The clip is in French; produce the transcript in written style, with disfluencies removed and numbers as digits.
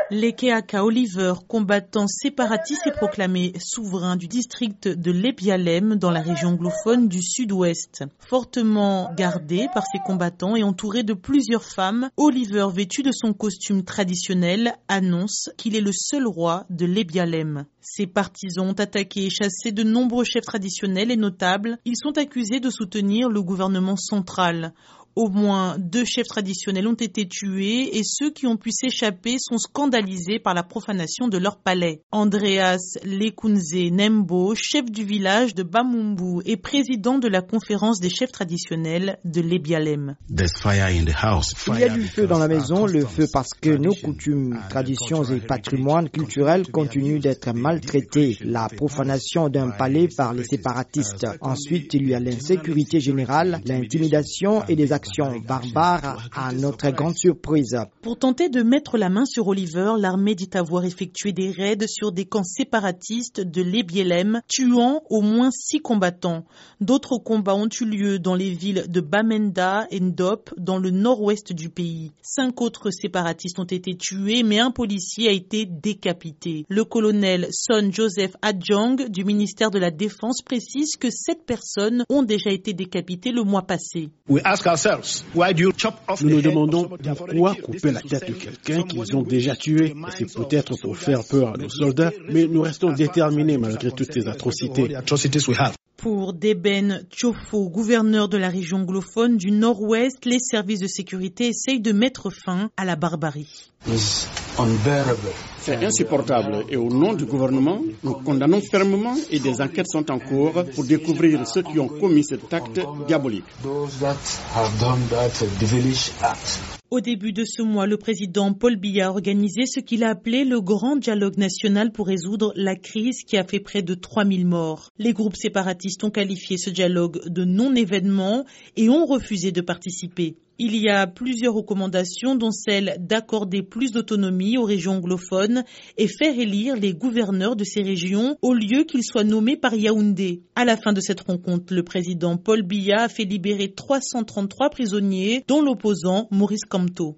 Lekeaka Oliver, combattant séparatiste et proclamé souverain du district de Lebialem dans la région anglophone du sud-ouest. Fortement gardé par ses combattants et entouré de plusieurs femmes, Oliver, vêtu de son costume traditionnel, annonce qu'il est le seul roi de Lebialem. Ses partisans ont attaqué et chassé de nombreux chefs traditionnels et notables. Ils sont accusés de soutenir le gouvernement central. Au moins 2 chefs traditionnels ont été tués et ceux qui ont pu s'échapper sont scandalisés par la profanation de leur palais. Andreas Lekunze Nembo, chef du village de Bamumbu et président de la conférence des chefs traditionnels de Lebialem. Il y a du feu dans la maison, le feu parce que nos coutumes, traditions et patrimoines culturels continuent d'être maltraités. La profanation d'un palais par les séparatistes. Ensuite, il y a l'insécurité générale, l'intimidation et des actions barbare à notre grande surprise. Pour tenter de mettre la main sur Oliver, l'armée dit avoir effectué des raids sur des camps séparatistes de Lebialem, tuant au moins 6 combattants. D'autres combats ont eu lieu dans les villes de Bamenda et Ndop, dans le nord-ouest du pays. 5 autres séparatistes ont été tués, mais un policier a été décapité. Le colonel Son Joseph Adjong du ministère de la Défense précise que 7 personnes ont déjà été décapitées le mois passé. Nous nous demandons pourquoi couper la tête de quelqu'un qu'ils ont déjà tué. C'est peut-être pour faire peur à nos soldats, mais nous restons déterminés malgré toutes ces atrocités. Pour Deben Tchofo, gouverneur de la région anglophone du Nord-Ouest, les services de sécurité essayent de mettre fin à la barbarie. C'est insupportable et au nom du gouvernement, nous condamnons fermement et des enquêtes sont en cours pour découvrir ceux qui ont commis cet acte diabolique. Au début de ce mois, le président Paul Biya a organisé ce qu'il a appelé le grand dialogue national pour résoudre la crise qui a fait près de 3000 morts. Les groupes séparatistes ont qualifié ce dialogue de non-événement et ont refusé de participer. Il y a plusieurs recommandations, dont celle d'accorder plus d'autonomie aux régions anglophones et faire élire les gouverneurs de ces régions au lieu qu'ils soient nommés par Yaoundé. À la fin de cette rencontre, le président Paul Biya a fait libérer 333 prisonniers, dont l'opposant Maurice Kamto.